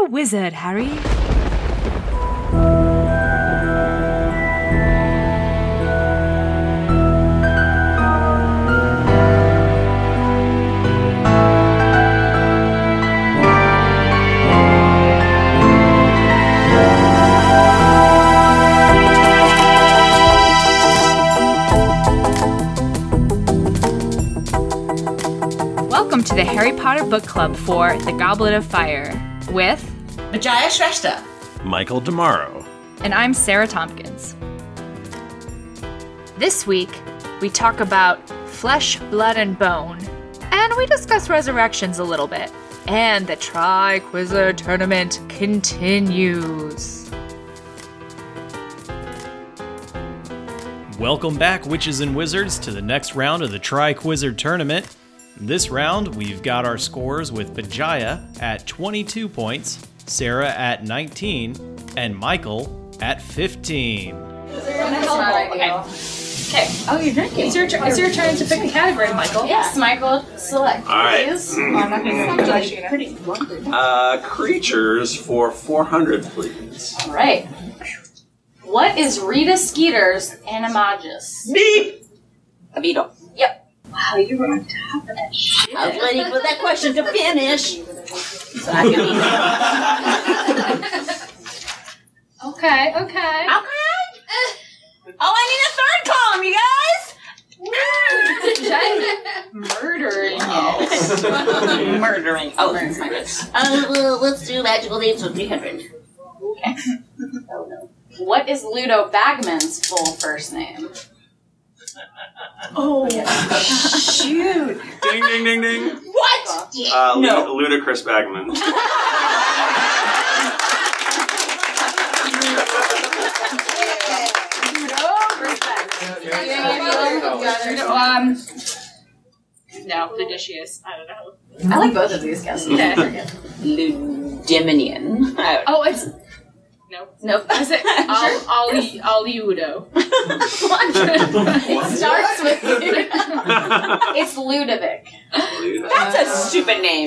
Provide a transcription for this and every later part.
a wizard, Harry. Welcome to the Harry Potter Book Club for The Goblet of Fire with Vijaya Shrestha, Michael Demaro, and I'm Sarah Tompkins. This week, we talk about flesh, blood, and bone, and we discuss resurrections a little bit. And the Triquizzer Tournament continues. Welcome back, witches and wizards, to the next round of the Triquizzer Tournament. This round, we've got our scores with Vijaya at 22 points, Sarah at 19, and Michael at 15. Okay. Oh, you're drinking. It's your turn to pick a category, Michael. Yes, Michael, select. All right. Please. Oh, I'm not going to pretty Creatures for 400, please. All right. What is Rita Skeeter's animagus? Beep! A beetle. Yep. Wow, you were on top of that shit. I was waiting for that question to finish. So I can Okay. Okay. Oh, I need a third column, you guys! Murdering it. Murdering. Oh, that's my good. Well, let's do magical names for 300. Okay. Oh, no. What is Ludo Bagman's full first name? Oh, shoot. Ding, ding, ding, ding. What? No. Ludicrous Bagman. No, Ludicious. I don't know. I like both of these guesses. Okay. Ludiminian. Oh, it's... Nope. Is it Aliudo? What? It starts with It's Ludovic. That's a stupid name.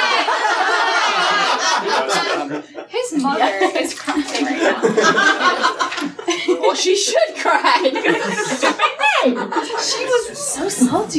His mother is crying right now. Well, she should cry because it's a stupid name. She was so salty.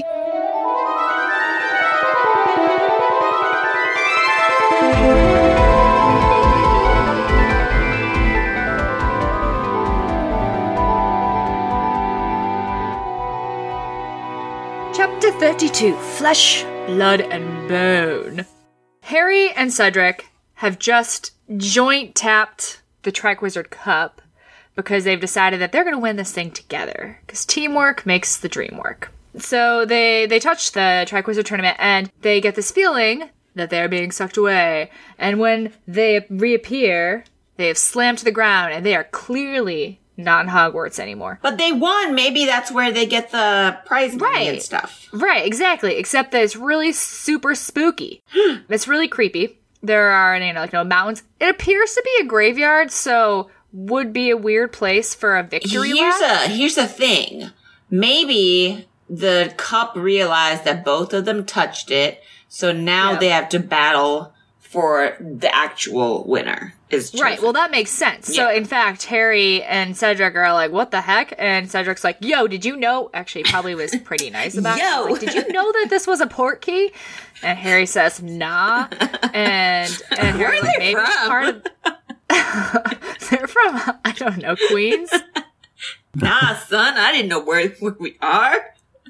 Chapter 32, Flesh, Blood, and Bone. Harry and Cedric have just joint tapped the Triquizard Cup because they've decided that they're going to win this thing together, because teamwork makes the dream work. So they touch the Triquizard Tournament, and they get this feeling that they're being sucked away. And when they reappear, they have slammed to the ground, and they are clearly not in Hogwarts anymore. But they won. Maybe that's where they get the prize money and stuff. Right, exactly. Except that it's really super spooky. It's really creepy. There are, mountains. It appears to be a graveyard, so would be a weird place for a victory lap. Here's the thing. Maybe the cup realized that both of them touched it, so now they have to battle for the actual winner. Right, well, that makes sense. Yeah. So, in fact, Harry and Cedric are like, what the heck? And Cedric's like, yo, did you know? Actually, probably was pretty nice about it. Like, did you know that this was a port key? And Harry says, nah. And Harry's like, maybe it's part of... They're from, I don't know, Queens? Nah, son, I didn't know where we are.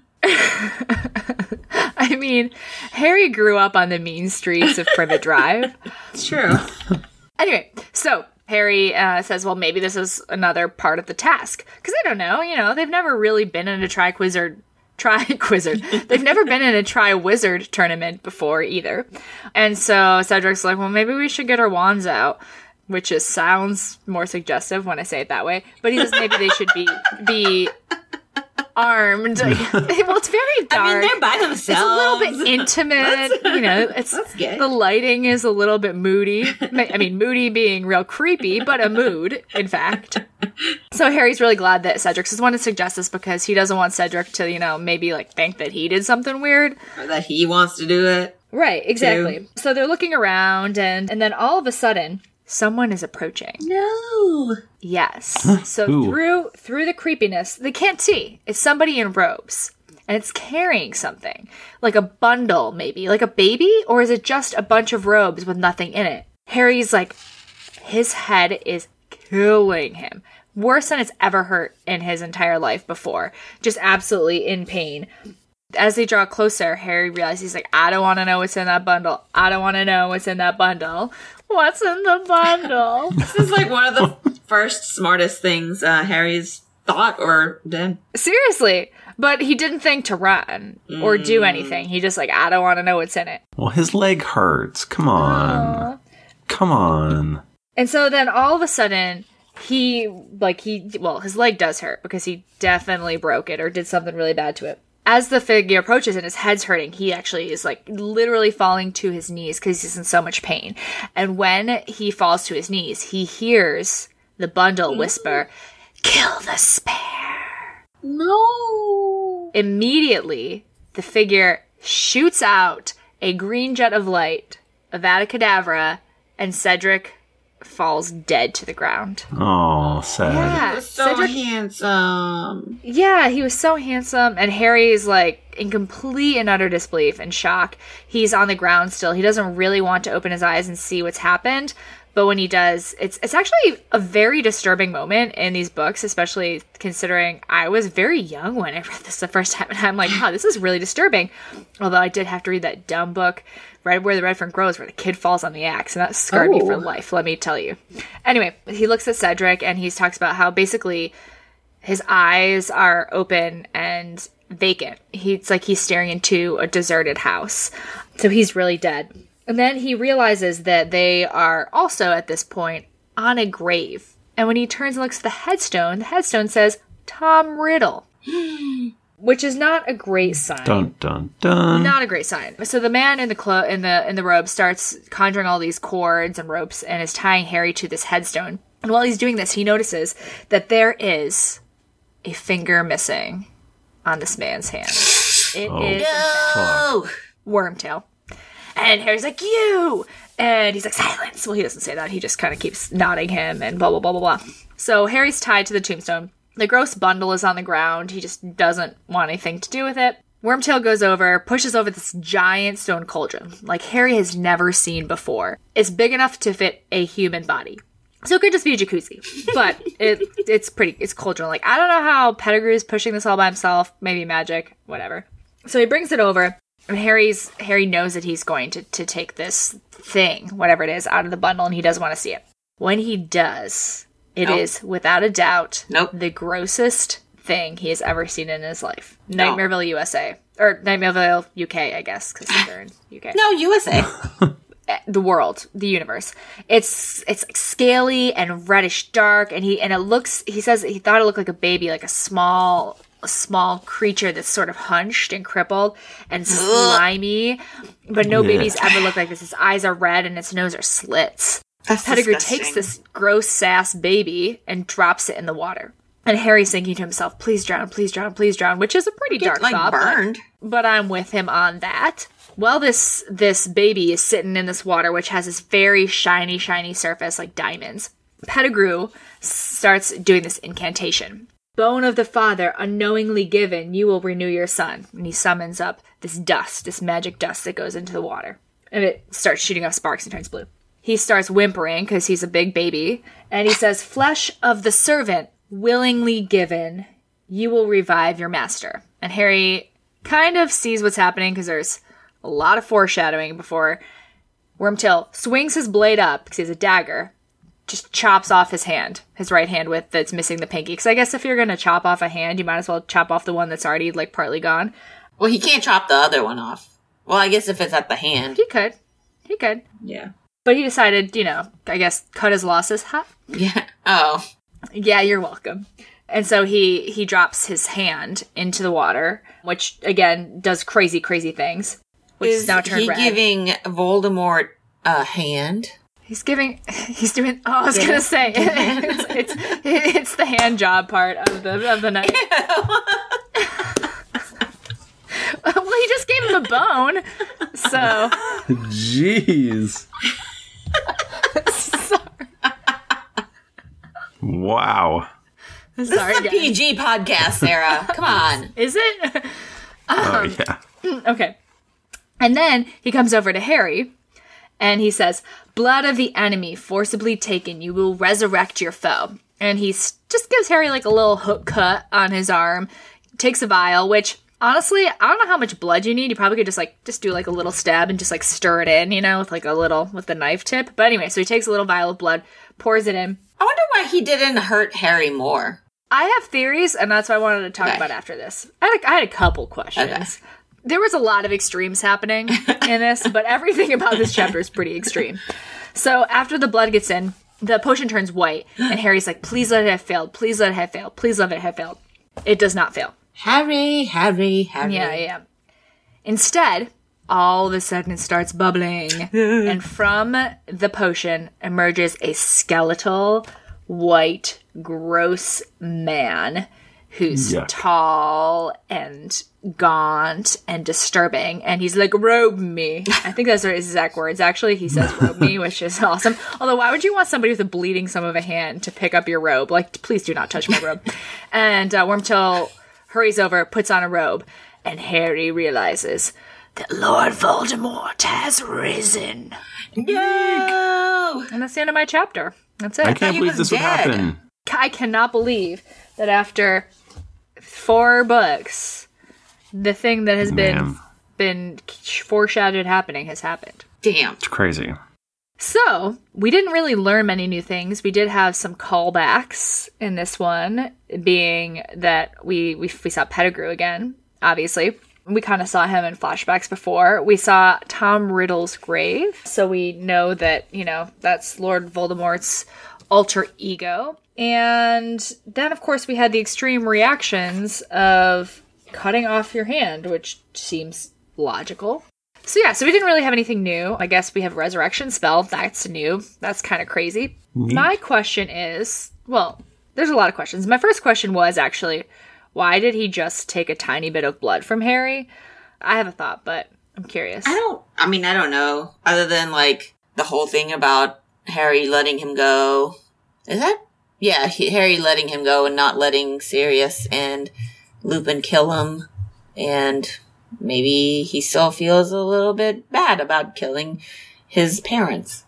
I mean, Harry grew up on the mean streets of Privet Drive. It's true. Anyway, so Harry says, well, maybe this is another part of the task. Because I don't know, they've never really been in a Triquizard. They've never been in a Triwizard tournament before either. And so Cedric's like, well, maybe we should get our wands out. Which sounds more suggestive when I say it that way. But he says maybe they should be armed. Well, it's very dark. I mean, they're by themselves. It's a little bit intimate. That's good. The lighting is a little bit moody. I mean, moody being real creepy, but a mood, in fact. So Harry's really glad that Cedric's the one to suggest this because he doesn't want Cedric to, maybe think that he did something weird. Or that he wants to do it. Right, exactly. So they're looking around, and then all of a sudden, someone is approaching. No. Yes. So Who? through the creepiness, they can't see. It's somebody in robes. And it's carrying something. Like a bundle, maybe. Like a baby? Or is it just a bunch of robes with nothing in it? Harry's like, his head is killing him. Worse than it's ever hurt in his entire life before. Just absolutely in pain. As they draw closer, Harry realizes he's like, I don't want to know what's in that bundle. I don't want to know what's in that bundle. What's in the bundle? This is like one of the first smartest things Harry's thought or did. Seriously. But he didn't think to run or do anything. He just like, I don't want to know what's in it. Well, his leg hurts. Come on. Come on. And so then all of a sudden, his leg does hurt because he definitely broke it or did something really bad to it. As the figure approaches and his head's hurting, he actually is like literally falling to his knees because he's in so much pain. And when he falls to his knees, he hears the bundle whisper, "Kill the spare." No. Immediately, the figure shoots out a green jet of light, Avada Kedavra, and Cedric falls dead to the ground. Oh, sad. Yeah, So handsome. Yeah, he was so handsome, and Harry is like in complete and utter disbelief and shock. He's on the ground still. He doesn't really want to open his eyes and see what's happened, but when he does, it's actually a very disturbing moment in these books, especially considering I was very young when I read this the first time, and I'm like, wow, this is really disturbing. Although I did have to read that dumb book, Red Where the Red Fern Grows, where the kid falls on the axe, and that scarred me for life, let me tell you. Anyway, he looks at Cedric, and he talks about how basically his eyes are open and vacant. It's like he's staring into a deserted house. So he's really dead. And then he realizes that they are also, at this point, on a grave. And when he turns and looks at the headstone says, Tom Riddle. Which is not a great sign. Dun, dun, dun. Not a great sign. So the man in the robe starts conjuring all these cords and ropes and is tying Harry to this headstone. And while he's doing this, he notices that there is a finger missing on this man's hand. It is, in fact, Wormtail. And Harry's like, you! And he's like, silence! Well, he doesn't say that. He just kind of keeps nodding him and blah, blah, blah, blah, blah. So Harry's tied to the tombstone. The gross bundle is on the ground. He just doesn't want anything to do with it. Wormtail goes over, pushes over this giant stone cauldron, like Harry has never seen before. It's big enough to fit a human body. So it could just be a jacuzzi. But it's cauldron. Like, I don't know how Pettigrew's pushing this all by himself. Maybe magic. Whatever. So he brings it over. And Harry knows that he's going to take this thing, whatever it is, out of the bundle, and he doesn't want to see it. When he does, it is, without a doubt, the grossest thing he has ever seen in his life. Nightmareville, USA. Or Nightmareville, UK, I guess, because they're in UK. No, USA. The world, the universe. It's like scaly and reddish dark, and he says he thought it looked like a baby, like a small creature that's sort of hunched and crippled and slimy, but no babies ever look like this. His eyes are red and its nose are slits. Pettigrew takes this gross sass baby and drops it in the water. And Harry's thinking to himself, please drown, please drown, please drown, which is a pretty dark thought. Burned. But I'm with him on that. Well, this baby is sitting in this water, which has this very shiny, shiny surface like diamonds. Pettigrew starts doing this incantation. Bone of the father, unknowingly given, you will renew your son. And he summons up this dust, this magic dust that goes into the water. And it starts shooting off sparks and turns blue. He starts whimpering because he's a big baby. And he says, flesh of the servant, willingly given, you will revive your master. And Harry kind of sees what's happening because there's a lot of foreshadowing before Wormtail swings his blade up because he has a dagger. Just chops off his hand, his right hand that's missing the pinky. Because I guess if you're going to chop off a hand, you might as well chop off the one that's already, like, partly gone. Well, he can't chop the other one off. Well, I guess if it's at the hand. He could. Yeah. But he decided, I guess, cut his losses. Huh? Yeah. Oh. Yeah, you're welcome. And so he drops his hand into the water, which, again, does crazy, crazy things. Which is now turned red. Is he giving Voldemort a hand? He's doing, I was going to say, it's the hand job part of the night. Well, he just gave him a bone. So. Jeez. Wow. This is a PG podcast, Sarah. Come on. Is it? Oh, yeah. Okay. And then he comes over to Harry, and he says, "Blood of the enemy forcibly taken, you will resurrect your foe." And he just gives Harry like a little hook cut on his arm, takes a vial, which, honestly, I don't know how much blood you need. You probably could just do like a little stab and just like stir it in, with like with the knife tip. But anyway, so he takes a little vial of blood, pours it in. I wonder why he didn't hurt Harry more. I have theories, and that's what I wanted to talk about after this. I had a couple questions. Okay. There was a lot of extremes happening in this, but everything about this chapter is pretty extreme. So after the blood gets in, the potion turns white, and Harry's like, "Please let it have failed. Please let it have failed. Please let it have failed." It does not fail. Harry. Yeah. Instead, all of a sudden it starts bubbling, and from the potion emerges a skeletal, white, gross man who's tall and gaunt and disturbing, and he's like, "Robe me." I think those are his exact words. Actually, he says "robe me," which is awesome. Although, why would you want somebody with a bleeding thumb of a hand to pick up your robe? Like, please do not touch my robe. And Wormtail hurries over, puts on a robe, and Harry realizes that Lord Voldemort has risen. No! And that's the end of my chapter. That's it. I can't believe this would happen. I cannot believe that after 4 books, the thing that has been foreshadowed happening has happened. Damn. It's crazy. So, we didn't really learn many new things. We did have some callbacks in this one, being that we saw Pettigrew again, obviously. We kind of saw him in flashbacks before. We saw Tom Riddle's grave, so we know that, that's Lord Voldemort's alter ego. And then, of course, we had the extreme reactions of cutting off your hand, which seems logical. So we didn't really have anything new. I guess we have resurrection spell. That's new. That's kind of crazy. Neat. My question is, there's a lot of questions. My first question was actually, why did he just take a tiny bit of blood from Harry? I have a thought, but I'm curious. I don't know. Other than, the whole thing about Harry letting him go. Is that? Yeah, Harry letting him go and not letting Sirius and Lupin kill him. And maybe he still feels a little bit bad about killing his parents.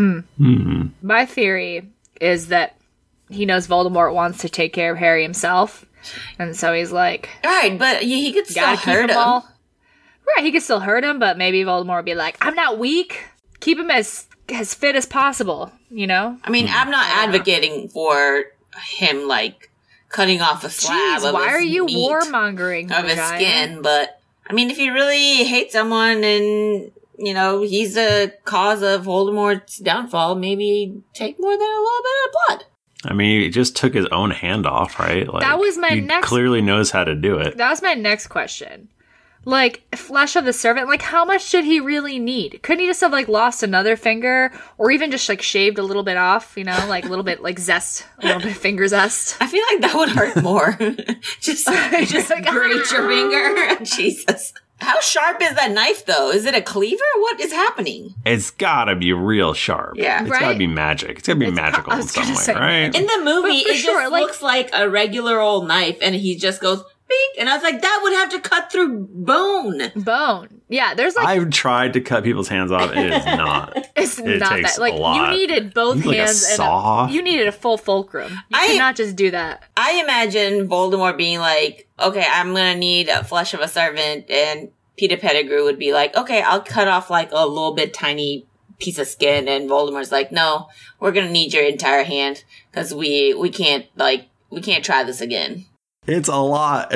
My theory is that he knows Voldemort wants to take care of Harry himself. And so he's like... Right, but he could still hurt him. Right, he could still hurt him, but maybe Voldemort would be like, "I'm not weak. Keep him as fit as possible," I mean, I'm not advocating for him, cutting off a slab of why his are you meat, warmongering of his skin, but, I mean, if you really hate someone and, he's the cause of Voldemort's downfall, maybe take more than a little bit of blood. I mean, he just took his own hand off, right? That was my next... clearly knows how to do it. That was my next question. Flesh of the Servant, how much did he really need? Couldn't he just have, lost another finger? Or even just, shaved a little bit off, a little bit, zest, a little bit of finger zest? I feel like that would hurt more. just grate your finger. Jesus. How sharp is that knife, though? Is it a cleaver? What is happening? It's gotta be real sharp. Yeah. It's gotta be magic. It's gotta be magical in some way, right? In the movie, it just looks like a regular old knife, and he just goes... And I was like, that would have to cut through bone. Yeah, there's I've tried to cut people's hands off. It is not. It not takes that. A lot. You needed both hands and you needed a full fulcrum. You cannot just do that. I imagine Voldemort being like, okay, I'm gonna need a flesh of a servant, and Peter Pettigrew would be like, okay, I'll cut off a little bit tiny piece of skin, and Voldemort's like, no, we're gonna need your entire hand because we can't try this again. It's a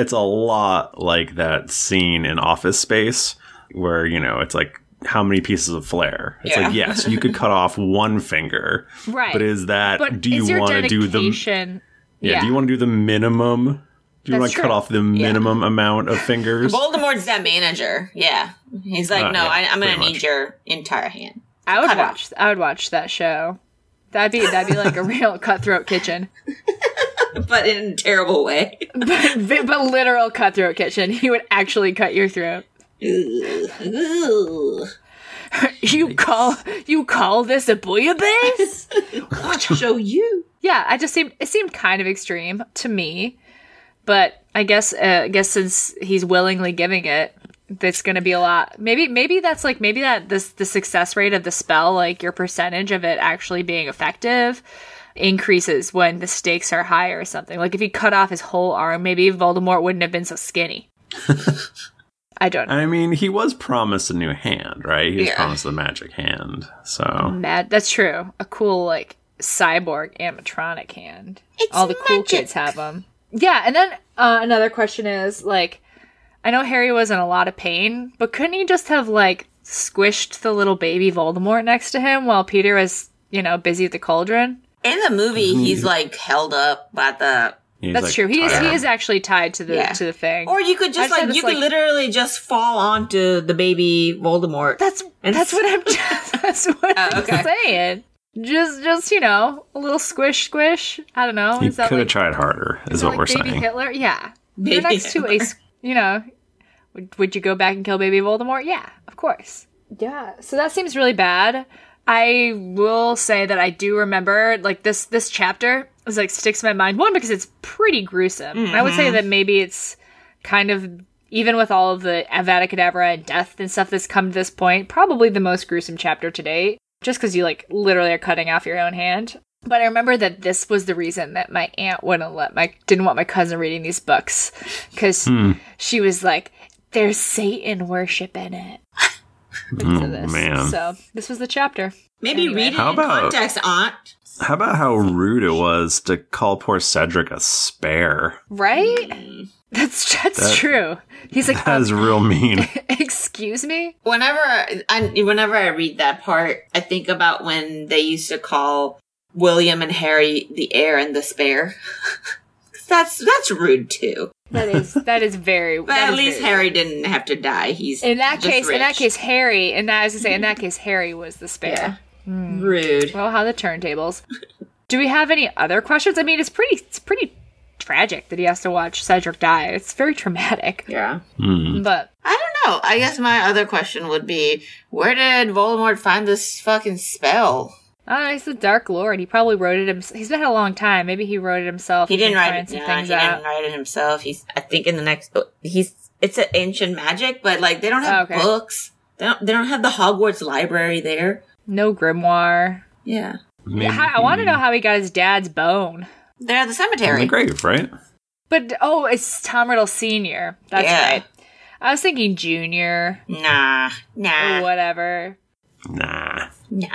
lot like that scene in Office Space where, it's how many pieces of flair? It's yes, you could cut off one finger. Right. But do you want to do the... do you want to do the minimum? Do you want to cut off the minimum amount of fingers? Voldemort's that manager. Yeah. He's like, I'm going to need your entire hand. I would watch that show. That'd be like a real cutthroat kitchen. But in a terrible way. but literal cutthroat kitchen. He would actually cut your throat. Ooh. You call this a bouillabaisse? I'll show you. Yeah, it seemed kind of extreme to me, but I guess since he's willingly giving it, that's going to be a lot. Maybe that's like the success rate of the spell, like your percentage of it actually being effective, increases when the stakes are higher or something. Like if he cut off his whole arm, maybe Voldemort wouldn't have been so skinny. I don't know. I mean, he was promised a new hand, right? He was promised the magic hand. So that's true. A cool like cyborg animatronic hand. It's all the cool magic. kids have them. Yeah, and then another question is like, I know Harry was in a lot of pain, but couldn't he just have like squished the little baby Voldemort next to him while Peter was, busy at the cauldron? In the movie, he's like held up by the. That's like, true. He is actually tied to the to the thing. Or you could just you could literally just fall onto the baby Voldemort. That's what I'm saying. Just a little squish. I don't know. He could have tried harder, is what we're baby saying. Hitler? Yeah. Baby You're next Hitler. to would you go back and kill baby Voldemort? Yeah, of course. Yeah. So that seems really bad. I will say that I do remember, like, this chapter is like sticks in my mind. One, because it's pretty gruesome. Mm-hmm. I would say that maybe it's kind of, even with all of the Avada Kedavra and death and stuff that's come to this point, probably the most gruesome chapter to date. Just because you, like, literally are cutting off your own hand. But I remember that this was the reason that my aunt didn't want my cousin reading these books. Because she was like, there's Satan worship in it. Man. So this was the chapter. Maybe read it in context, Aunt. How about how rude it was to call poor Cedric a spare? Right? That's true. He's like, that is real mean. Excuse me? Whenever I read that part, I think about when they used to call William and Harry the heir and the spare. That's rude too. That is very. But at least Harry didn't have to die. He's in that just case. rich. In that case, Harry. And I was gonna say, in that case, Harry was the spare. Yeah. Rude. Well, how the turntables. Do we have any other questions? I mean, it's pretty tragic that he has to watch Cedric die. It's very traumatic. Yeah. But I don't know. I guess my other question would be, where did Voldemort find this fucking spell? He's the Dark Lord. He probably wrote it himself. He's been here a long time. Maybe he wrote it himself. He didn't write it. He didn't write it himself. I think in the next, it's an ancient magic, but like they don't have books. They don't have the Hogwarts library there. No grimoire. Yeah. I want to know how he got his dad's bone. They're at the cemetery. In the grave, right? But it's Tom Riddle Sr. That's right. I was thinking Junior. Nah. Or whatever. Nah.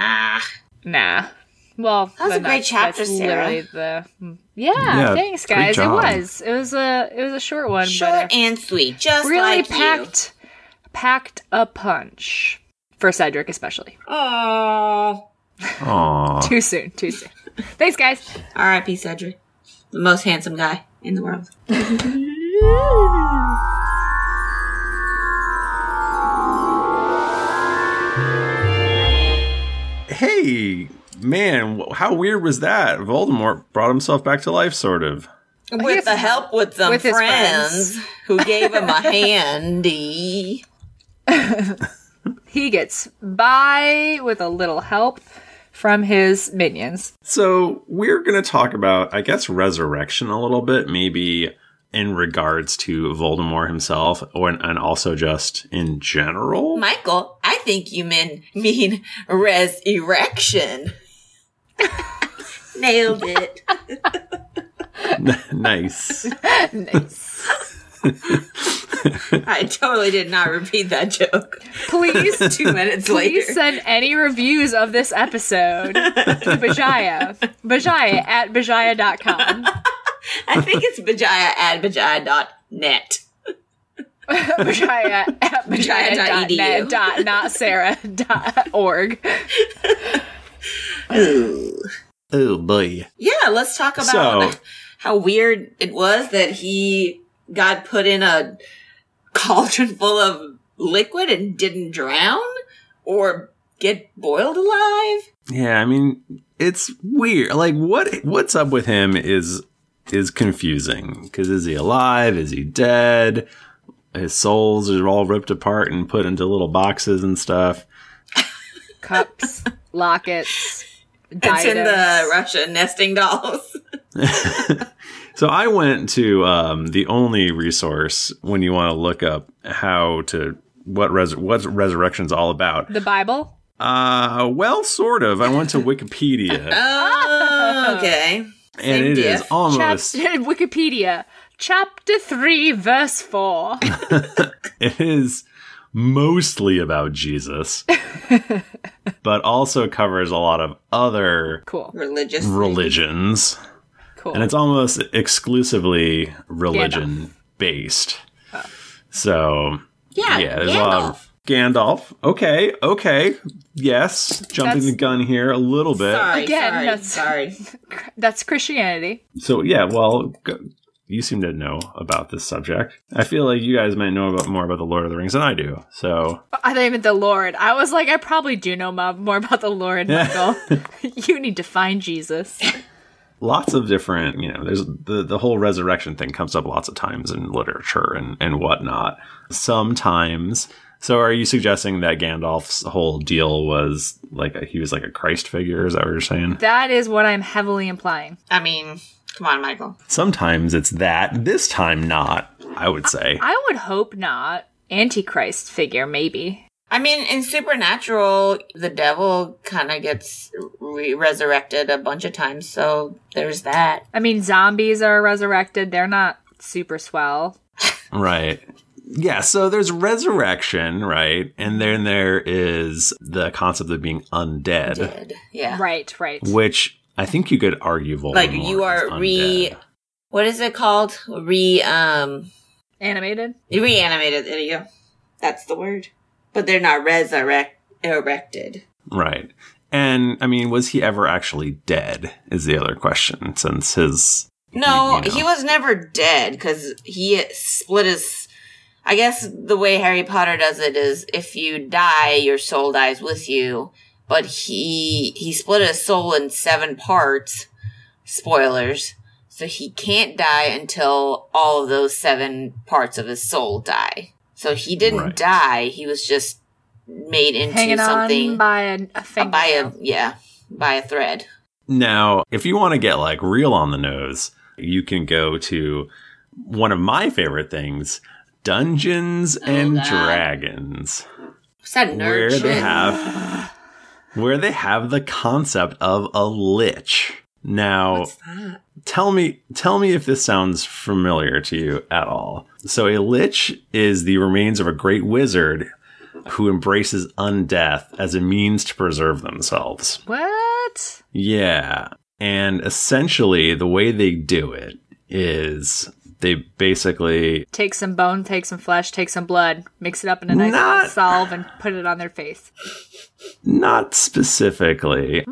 Well, that was a great chapter, Sarah. Literally yeah, thanks, guys. It was a short one, short and sweet, just really like packed a punch for Cedric, especially. Aww. Too soon. Thanks, guys. R.I.P. Cedric, the most handsome guy in the world. Hey, man, how weird was that? Voldemort brought himself back to life, sort of. With the help with some friends who gave him a handy. He gets by with a little help from his minions. So we're going to talk about, I guess, resurrection a little bit, maybe in regards to Voldemort himself, and also just in general. Michael, I think you mean res-erection. Nailed it. Nice. I totally did not repeat that joke. Please, 2 minutes later. Please send any reviews of this episode to Bajaya. Bajaya at Bajaya.com. I think it's Bajaya@Bajaya.net. Bajaya at Bajaya.net. Not Sarah.org. Oh boy. Yeah, let's talk about how weird it was that he got put in a cauldron full of liquid and didn't drown or get boiled alive. Yeah, I mean, it's weird. Like, what's up with him is is confusing. Because is he alive? Is he dead? His souls are all ripped apart and put into little boxes and stuff. Cups, lockets, It's in the Russian nesting dolls. So I went to the only resource when you want to look up what resurrection's all about. The Bible? Well, sort of. I went to Wikipedia. Oh, okay. And it is almost... Wikipedia, chapter 3, verse 4. It is mostly about Jesus, but also covers a lot of other Cool. religions. Cool. And it's almost exclusively religion-based. Oh. So, Yeah, there's a lot of... Gandalf. Okay. Yes. Jumping the gun here a little bit. Sorry. That's Christianity. So, yeah, well, you seem to know about this subject. I feel like you guys might know more about the Lord of the Rings than I do. So I thought you meant the Lord. I was like, I probably do know more about the Lord, Michael. You need to find Jesus. Lots of different, there's the whole resurrection thing comes up lots of times in literature and whatnot. Sometimes... So are you suggesting that Gandalf's whole deal was he was like a Christ figure? Is that what you're saying? That is what I'm heavily implying. I mean, come on, Michael. Sometimes it's that. This time not, I would say. I would hope not. Antichrist figure, maybe. I mean, in Supernatural, the devil kind of gets resurrected a bunch of times, so there's that. I mean, zombies are resurrected. They're not super swell. Right. Yeah, so there's resurrection, right? And then there is the concept of being undead. Dead. Yeah. Right. Which I think you could argue Voldemort you are what is it called? Animated? Reanimated, there you go. That's the word. But they're not erected. Right. And, I mean, was he ever actually dead, is the other question, since his... No, he was never dead, because he split his... I guess the way Harry Potter does it is if you die, your soul dies with you. But he split his soul in 7 parts. Spoilers. So he can't die until all of those 7 parts of his soul die. So he didn't die. He was just made into hanging something. On by a finger. By a thread. Now, if you want to get real on the nose, you can go to one of my favorite things, Dungeons and Dragons. What's that nerd shit? Where they have the concept of a lich. Now, what's that? Tell me if this sounds familiar to you at all. So a lich is the remains of a great wizard who embraces undeath as a means to preserve themselves. What? Yeah. And essentially the way they do it is they basically... Take some bone, take some flesh, take some blood, mix it up in a nice little salve, and put it on their face. Not specifically.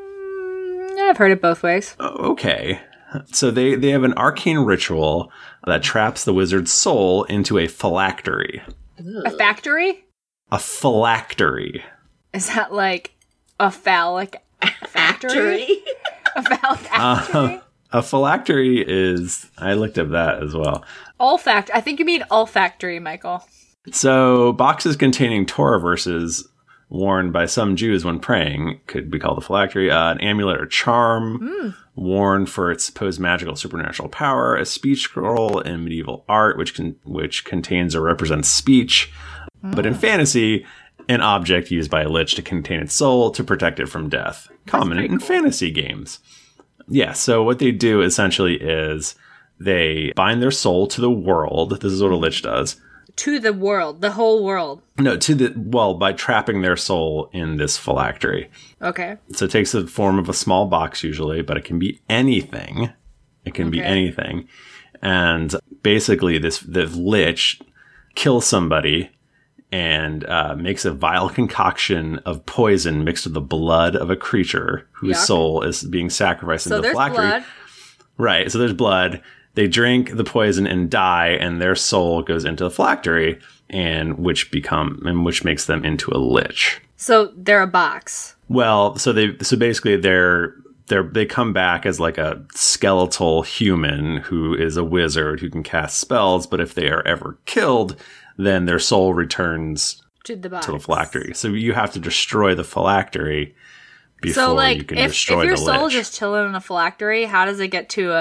I've heard it both ways. Okay. So they have an arcane ritual that traps the wizard's soul into a phylactery. A factory? A phylactery. Is that like a phallic factory? A phallic factory? A phylactery is... I looked up that as well. Olfactory. I think you mean olfactory, Michael. So boxes containing Torah verses worn by some Jews when praying could be called a phylactery. An amulet or charm worn for its supposed magical supernatural power. A speech scroll in medieval art which contains or represents speech. But in fantasy, an object used by a lich to contain its soul to protect it from death. Common in fantasy games. Yeah, so what they do essentially is they bind their soul to the world. This is what a lich does. To the world, the whole world. No, by trapping their soul in this phylactery. Okay. So it takes the form of a small box usually, but it can be anything. It can be anything. And basically the lich kills somebody and makes a vile concoction of poison mixed with the blood of a creature whose soul is being sacrificed into the phylactery. Blood. Right. So there's blood. They drink the poison and die, and their soul goes into the phylactery, and which makes them into a lich. So they're a box. Well, so basically they're they come back as like a skeletal human who is a wizard who can cast spells, but if they are ever killed, then their soul returns to the phylactery. So you have to destroy the phylactery before you can destroy the lich. If your soul is just chilling in a phylactery, how does it get to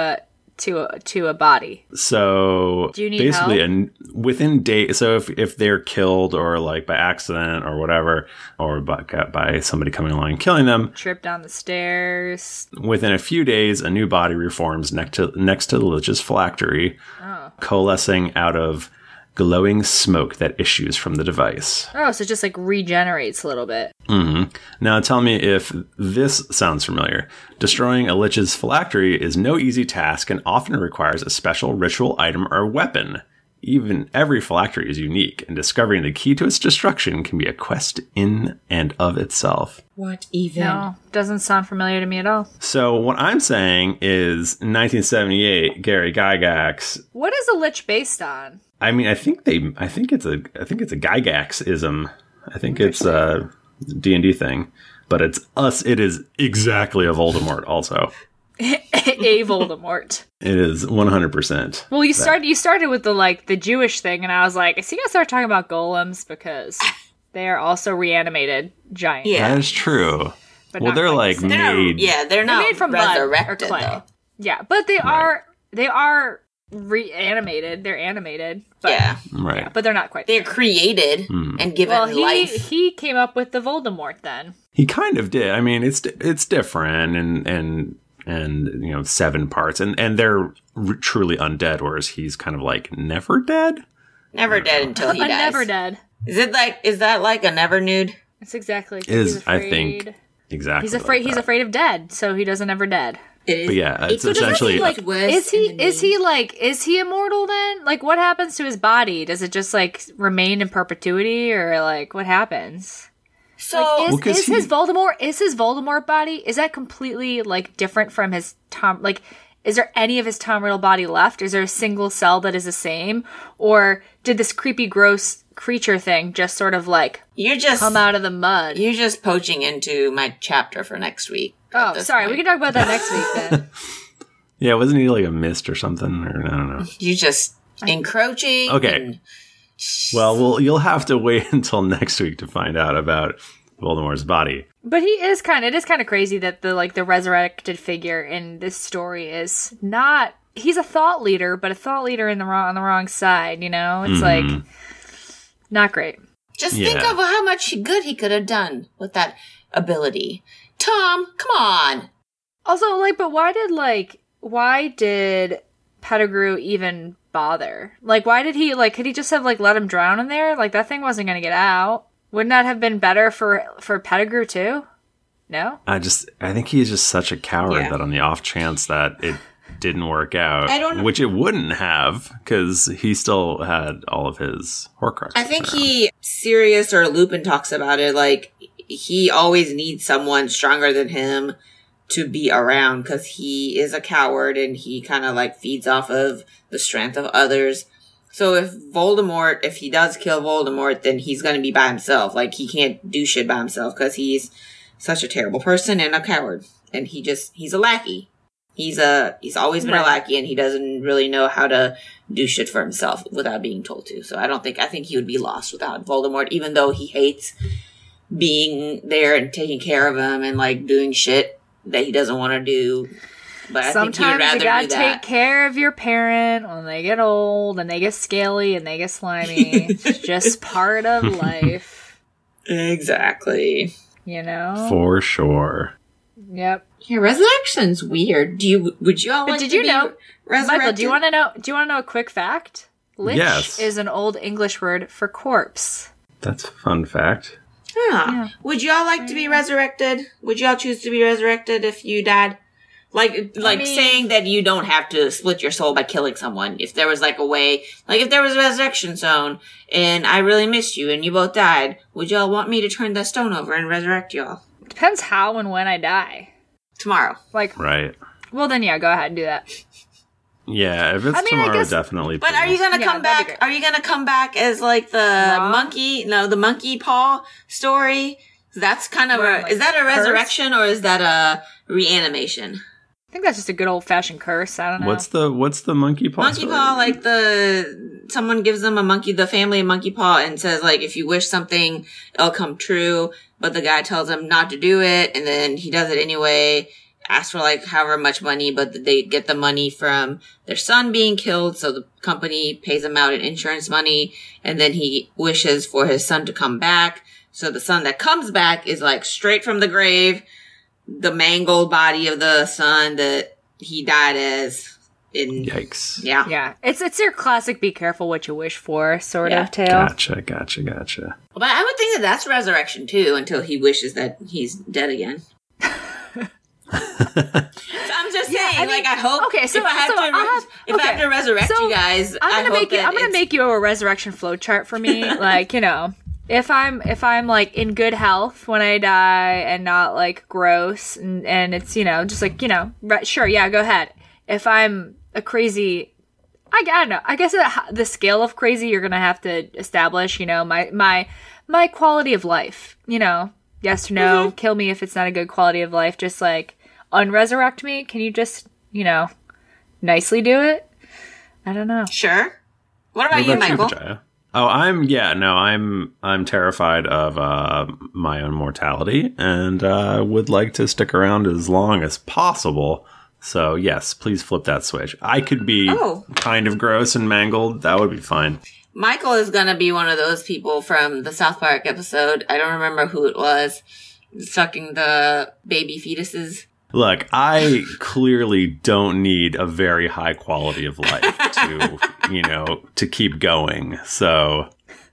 a body? So do you need basically help? Within days, so if they're killed or like by accident or whatever, or by somebody coming along and killing them, trip down the stairs, within a few days a new body reforms next to the lich's phylactery, coalescing out of glowing smoke that issues from the device. Oh, so it just like regenerates a little bit. Mm-hmm. Now tell me if this sounds familiar. Destroying a lich's phylactery is no easy task and often requires a special ritual item or weapon. Even every phylactery is unique, and discovering the key to its destruction can be a quest in and of itself. What even? No, doesn't sound familiar to me at all. So what I'm saying is 1978, Gary Gygax. What is a lich based on? I mean, I think it's a Gygax-ism. I think it's a D&D thing, but it is exactly a Voldemort also. A Voldemort. It is 100%. Well, you started with the Jewish thing, and I was like, is he gonna start talking about golems because they are also reanimated giants? Yeah, that is true. But well, they're like made. They're not made from resurrected blood or clay. though. Yeah, but they are reanimated. They're animated. But, right. Yeah, but they're not quite. They're created and given life. He came up with the Voldemort then. He kind of did. I mean, it's different and 7 parts and they're truly undead, whereas he's kind of like never dead. Never dead until he dies. Never dead. Is that like a never nude? It's exactly. I think exactly. He's afraid of dead, so he doesn't ever dead. It is. But yeah, it's essentially is he immortal then? Like, what happens to his body? Does it just like remain in perpetuity, or like what happens? So like, is his Voldemort body, is that completely like different from his Tom? Like, is there any of his Tom Riddle body left? Is there a single cell that is the same, or did this creepy, gross creature thing just sort of like come out of the mud? You're just poaching into my chapter for next week. Oh, sorry. We can talk about that next week then. Yeah, wasn't he like a mist or something? Or I don't know. You just encroaching. Okay. Well, you'll have to wait until next week to find out about Voldemort's body. But it is kind of crazy that the resurrected figure in this story is not. He's a thought leader, but a thought leader on the wrong side. You know, it's like not great. Just think of how much good he could have done with that ability. Tom, come on. Also, but why did Pettigrew even bother? Like, why did he, could he just have, let him drown in there? Like, that thing wasn't going to get out. Wouldn't that have been better for Pettigrew, too? No? I think he's just such a coward that on the off chance that it didn't work out, which it wouldn't have, because he still had all of his Horcruxes. I think Sirius or Lupin talks about it, he always needs someone stronger than him to be around because he is a coward and he kind of feeds off of the strength of others. So if he does kill Voldemort, then he's going to be by himself. He can't do shit by himself because he's such a terrible person and a coward. And he's a lackey. He's always been a lackey and he doesn't really know how to do shit for himself without being told to. So I think he would be lost without Voldemort, even though he hates being there and taking care of him and doing shit that he doesn't want to do. But I think he would rather you gotta do that. take care of your parent when they get old and they get scaly and they get slimy. It's just part of life. Exactly. You know? For sure. Yep. Yeah, resurrection's weird. Would you all like to be resurrected? Michael, do you want to know a quick fact? Lich is an old English word for corpse. That's a fun fact. Yeah. Would y'all like to be resurrected? Would y'all choose to be resurrected if you died? Saying that you don't have to split your soul by killing someone. If there was a way, if there was a resurrection zone and I really missed you and you both died, would y'all want me to turn the stone over and resurrect y'all? Depends how and when I die. Tomorrow. Right. Well, then yeah, go ahead and do that. Yeah, if it's tomorrow, definitely. But are you gonna come back? Are you gonna come back as the monkey? No, the monkey paw story That's kind of is that a resurrection or is that a reanimation? I think that's just a good old-fashioned curse. I don't know. What's the monkey paw? Monkey paw, like someone gives them the family a monkey paw and says, like, if you wish something, it'll come true. But the guy tells him not to do it, and then he does it anyway. Asks for like however much money, but they get the money from their son being killed, so the company pays him out in insurance money, and then he wishes for his son to come back. So the son that comes back is like straight from the grave, the mangled body of the son that he died as. Yikes. Yeah. Yeah. It's your classic be careful what you wish for sort of tale. Gotcha. But I would think that that's resurrection too, until he wishes that he's dead again. So I'm just saying, I hope. Okay, so if I have to resurrect you guys, I'm gonna make you a resurrection flow chart for me. Like, you know, if I'm like in good health when I die and not like gross and it's, you know, just like, you know, sure, yeah, go ahead. If I'm a crazy, I don't know. I guess the scale of crazy you're gonna have to establish. You know, my quality of life. You know, yes or no. Kill me if it's not a good quality of life. Just like unresurrect me. Can you just, you know, nicely do it? I don't know. Sure. What about you, Michael? Oh, I'm terrified of my own mortality and would like to stick around as long as possible. So yes, please flip that switch. I could be kind of gross and mangled. That would be fine. Michael is going to be one of those people from the South Park episode. I don't remember who it was. Sucking the baby fetuses. Look, I clearly don't need a very high quality of life to, you know, to keep going. So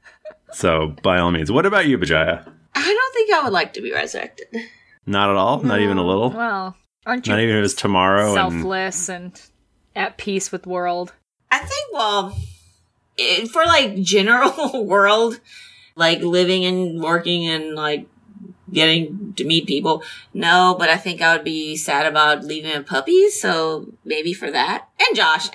by all means. What about you, Bajaya? I don't think I would like to be resurrected. Not at all? Not even a little? Well, aren't you not even if it was tomorrow selfless and at peace with the world? I think, well, for like general world, like living and working and like getting to meet people, no, but I think I would be sad about leaving puppies, so maybe for that. And Josh.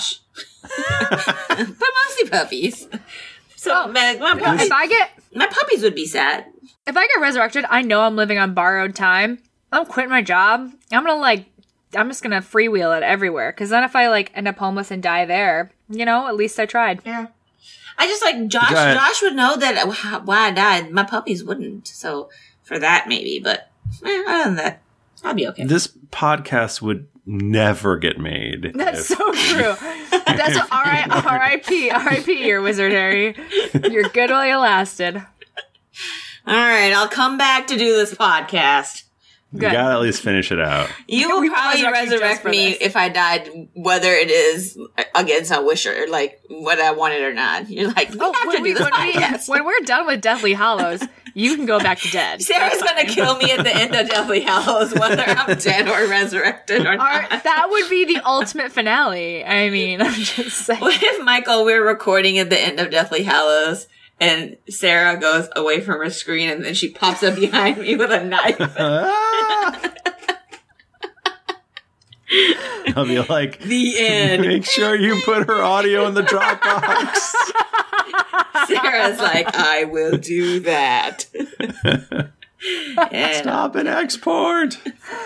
But mostly puppies. So my puppies would be sad. If I get resurrected, I know I'm living on borrowed time. I'm quitting my job. I'm just gonna freewheel it everywhere. Because then if I like end up homeless and die there, you know, at least I tried. Yeah. I just like Josh would know that why I died. My puppies wouldn't. So for that maybe, but other than that, I'll be okay. This podcast would never get made. That's so true. That's what R.I.P. your wizard Harry. You're good while you lasted. All right, I'll come back to do this podcast. You gotta at least finish it out. You will probably resurrect me if I died, whether it is against my wish or like what I wanted or not. You're like, when we're done with Deathly Hallows, you can go back to dead. Sarah's gonna kill me at the end of Deathly Hallows, whether I'm dead or resurrected or not. That would be the ultimate finale. I mean, I'm just saying. What if, Michael, we're recording at the end of Deathly Hallows and Sarah goes away from her screen and then she pops up behind me with a knife? I'll be like, the end. Make sure you put her audio in the Dropbox. Sarah's like, I will do that. Stop and export.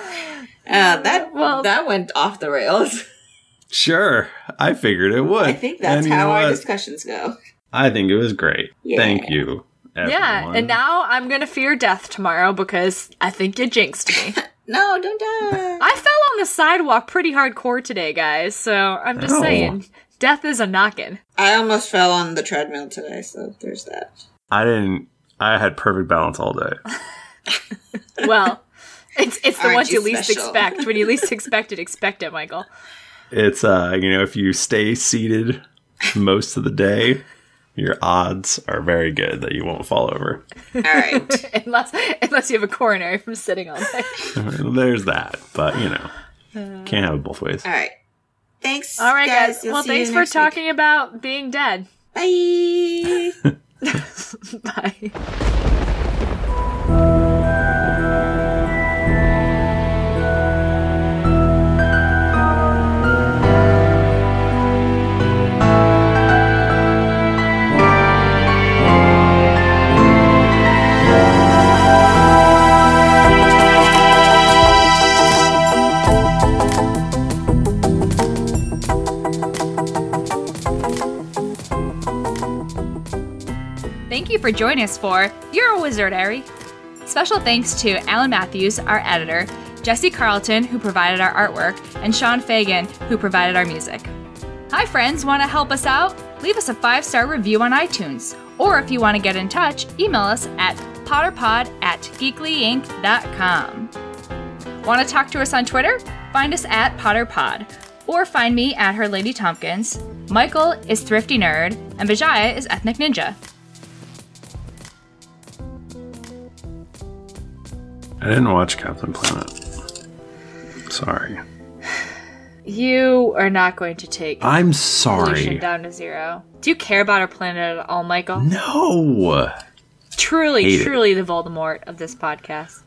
That went off the rails. Sure. I figured it would. I think that's how our discussions go. I think it was great. Yeah. Thank you, everyone. Yeah, and now I'm going to fear death tomorrow because I think you jinxed me. No, don't die. I fell on the sidewalk pretty hardcore today, guys, so I'm just saying, death is a knockin'. I almost fell on the treadmill today, so there's that. I had perfect balance all day. Well, it's the ones you least expect. When you least expect it, Michael. It's, if you stay seated most of the day, your odds are very good that you won't fall over. All right. unless you have a coronary from sitting all day. There's that, but, can't have it both ways. All right. Thanks. All right, guys. Well, thanks for talking about being dead. Bye. Bye. thank you for joining us for You're a Wizard, Harry. Special thanks to Alan Matthews, our editor, Jesse Carlton, who provided our artwork, and Sean Fagan, who provided our music. Hi friends, want to help us out? Leave us a 5-star review on iTunes. Or if you want to get in touch, email us at potterpod@geeklyinc.com. Want to talk to us on Twitter? Find us at PotterPod. Or find me at Her Lady Tompkins. Michael is Thrifty Nerd, and Vijaya is Ethnic Ninja. I didn't watch Captain Planet. Sorry. You are not going to take I'm pollution sorry. down to 0. Do you care about our planet at all, Michael? No. Truly, Hate it. truly the Voldemort of this podcast.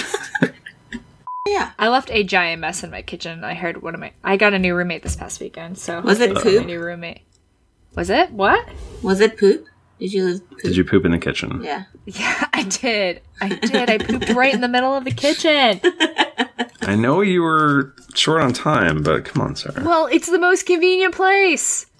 Yeah. I left a giant mess in my kitchen. I heard I got a new roommate this past weekend, so Was it hopefully poop? my new roommate. Was it? What? Was it poop? Did you lose poop? Did you poop in the kitchen? Yeah. Yeah, I did. I pooped right in the middle of the kitchen. I know you were short on time, but come on, Sarah. Well, it's the most convenient place.